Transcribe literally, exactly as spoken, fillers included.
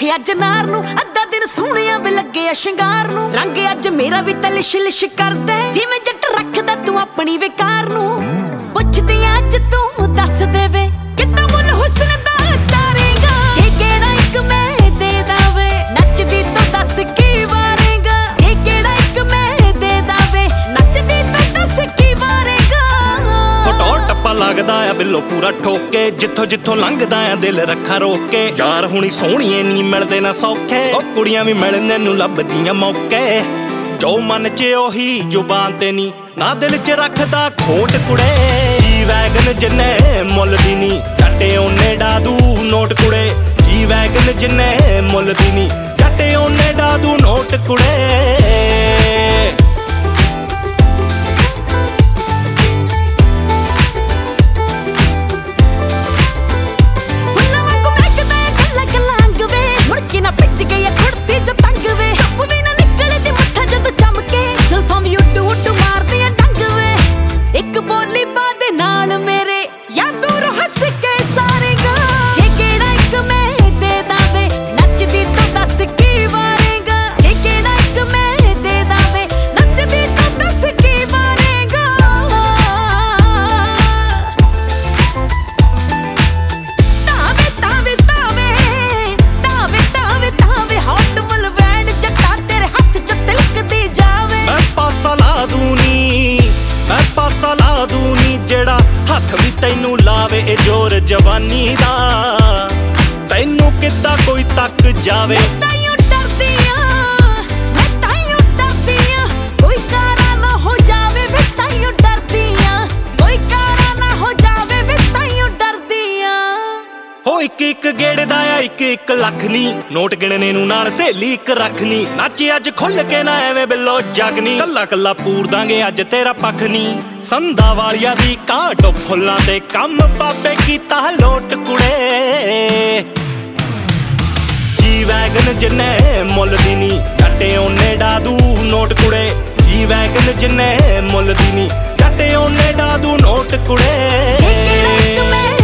ਵੇਖੇ ਅੱਜ ਨਾਰ ਨੂੰ ਅੱਧਾ ਦਿਨ ਸੋਹਣਿਆ ਵੇ ਲੱਗੇ ਸ਼ਿੰਗਾਰ ਨੂੰ ਰੰਗ ਅੱਜ ਮੇਰਾ ਵੀ ਤਾਂ ਲਿਸ਼ ਲਿਸ਼ ਕਰਦਾ ਜਿਵੇਂ ਜੱਟ ਰੱਖਦਾ ਤੂੰ ਆਪਣੀ ਵਿਕਾਰ ਨੂੰ ਪੁੱਛਦੀ ਅੱਜ ਤੂੰ ਦੱਸ ਦੇਵੇ ਕਿੱਦਾਂ ਮੁੱਲ ਹੁਸਨ ਦਾ ਤਾਰੇਗਾ ਜੇ ਕਿਹੜਾ ਇੱਕ ਮੈਂ ਦੇ ਦਾਵੇ ਨੱਚਦੀ ਤੂੰ ਦੱਸ ਕੀ ਵਾਰੇਗਾ ਜੇ ਕਿਹੜਾ ਇੱਕ ਮੈਂ ਦੇ ਦਾਵੇ ਨੱਚਦੀ ਤੂੰ ਦੱਸ ਕੀ ਵਾਰੇਗਾ ਫਟੋ ਟੱਪਾ ਲੱਗਦਾ ਆ ਬਿੱਲੋ ਪੂਰਾ ਠੋਕੇ ਜਿੱਥੋਂ ਜਿੱਥੋਂ ਲੰਘਦਾ ਆ ਦਿਲ ਰੱਖਾ ਰੋਕ ਕੇ ਯਾਰ ਹੁਣੀ ਸੋਹਣੀਏ ਨਹੀਂ ਮਿਲਦੇ ਨਾ ਸੌਖੇ ਉਹ ਕੁੜੀਆਂ ਵੀ ਮਿਲਣੇ ਨੂੰ ਲੱਭਦੀਆਂ ਮੌਕੇ ਜੋ ਮਨ ਚ ਉਹੀ ਜ਼ੁਬਾਨ ਤੇ ਨਹੀਂ ਨਾ ਦਿਲ ਚ ਰੱਖਦਾ ਖੋਟ ਕੁੜੇ ਜੀ ਵੈਗਨ ਜਿੰਨੇ ਮੁੱਲ ਦੀ ਨਹੀਂ ਜੱਟੇ ਉਹਨੇ ਡਾਦੂ ਨੋਟ ਕੁੜੇ ਜੀ ਵੈਗਨ ਜਿੰਨੇ ਮੁੱਲ ਦੀ ਨਹੀਂ ਜੱਟੇ ਉਹਨੇ ਡਾਦੂ ਨੋਟ ਕੁੜੇ ਜਿਹੜਾ ਹੱਥ ਵੀ ਤੈਨੂੰ ਲਾਵੇ ਇਹ ਜ਼ੋਰ ਜਵਾਨੀ ਦਾ ਤੈਨੂੰ ਕਿੱਦਾਂ ਕੋਈ ਤੱਕ ਜਾਵੇ ਮੈਂ ਤਾਈਓ ਡਰਦੀ ਆਂ ਮੈਂ ਤਾਈਓ ਡਰਦੀ ਆਂ ਕੋਈ ਕਾਰਾ ਨਾ ਹੋ ਜਾਵੇ ਮੈਂ ਤਾਈਓ ਡਰਦੀ ਆਂ ਕੋਈ ਕਾਰਾ ਨਾ ਹੋ ਜਾਵੇ ਮੈਂ ਤਾਈਓ ਡਰਦੀ ਆਂ ਹੋ ਇੱਕ ਇੱਕ ਗੇੜੇ ਦਾ ਆ ਇੱਕ ਇੱਕ ਲੱਖ ਨੀ ਨੋਟ ਗਿਣਨੇ ਨੂੰ ਨਾਲ ਸਹੇਲੀ ਇੱਕ ਰੱਖ ਨੀ ਨੱਚ ਅੱਜ ਖੁੱਲ ਕੇ ਨਾ ਐਵੇਂ ਬਿੱਲੋ ਜਗ ਨੀ ਕੱਲਾ ਕੱਲਾ ਪੂਰ ਦਾਂਗੇ ਅੱਜ ਤੇਰਾ ਪੱਖ ਨੀ ਸੰਧਾ ਵਾਲਿਆ ਦੀ ਕਾਟ ਫੁੱਲਾਂ ਤੇ ਕੰਮ ਬਾਬੇ ਕੀਤਾ ਲੋਟ ਕੁੜੇ ਜੀ ਵੈਗਨ ਜਿੰਨੇ ਮੁੱਲ ਦੀ ਨੀ ਜੱਟੇ ਉਹਨੇ ਡਾਦੂ ਨੋਟ ਕੁੜੇ ਜੀ ਵੈਗਨ ਜਿੰਨੇ ਮੁੱਲ ਦੀ ਨੀ ਜੱਟੇ ਉਹਨੇ ਡਾਦੂ ਨੋਟ ਕੁੜੇ।